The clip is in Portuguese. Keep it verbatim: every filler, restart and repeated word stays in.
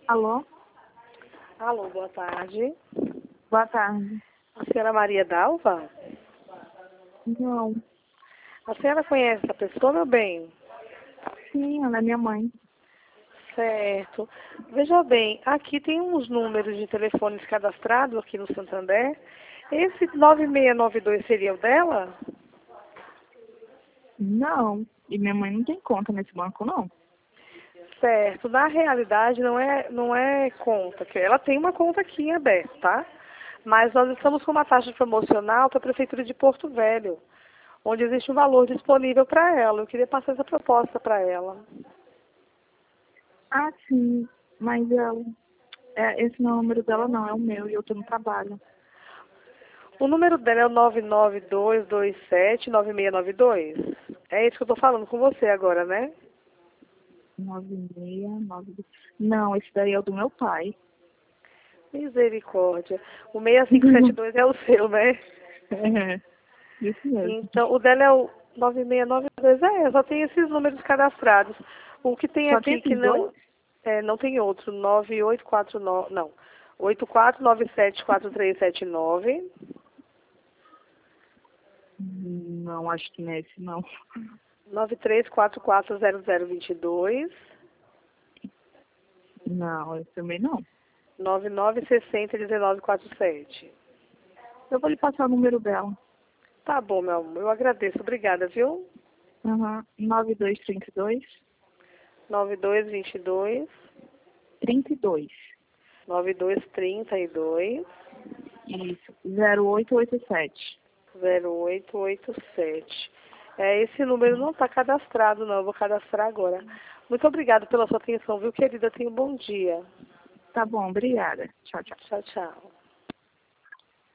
Alô? Alô, boa tarde. Boa tarde. A senhora Maria Dalva? Não. A senhora conhece essa pessoa, meu bem? Sim, ela é minha mãe. Certo. Veja bem, aqui tem uns números de telefones cadastrados aqui no Santander. Esse nove seis nove dois seria o dela? Não. E minha mãe não tem conta nesse banco, não. Certo. Na realidade, não é, não é conta. Que ela tem uma conta aqui aberta, tá? Mas nós estamos com uma taxa promocional para a Prefeitura de Porto Velho, onde existe um valor disponível para ela. Eu queria passar essa proposta para ela. Ah, sim. Mas ela... É, esse não é o número dela, não. É o meu e eu tô no trabalho. O número dela é o nove nove dois dois sete nove seis nove dois. É isso que eu estou falando com você agora, né? nove seis nove... Não, esse daí é o do meu pai. Misericórdia. O seis cinco sete dois é o seu, né? É, isso mesmo. Então, o dela é o nove seis nove dois. É, só tem esses números cadastrados. O que tem Só tem aqui que esses dois? não... É, não tem outro. nove oito quatro nove... Não. oito quatro nove sete quatro três sete nove. Não, acho que não é esse, não. nove três quatro quatro zero zero dois dois. Não, esse também não. nove nove seis zero um nove quatro sete. Eu vou lhe passar o número dela. Tá bom, meu amor. Eu agradeço. Obrigada, viu? Uhum. nove dois três dois, nove dois dois dois, trinta e dois. nove dois três dois, Isso. zero oito oito sete. zero oito oito sete. É, esse número não está cadastrado, não. Eu vou cadastrar agora. Muito obrigada pela sua atenção, viu, querida? Tenha um bom dia. Tá bom, obrigada. Tchau, tchau. Tchau, tchau.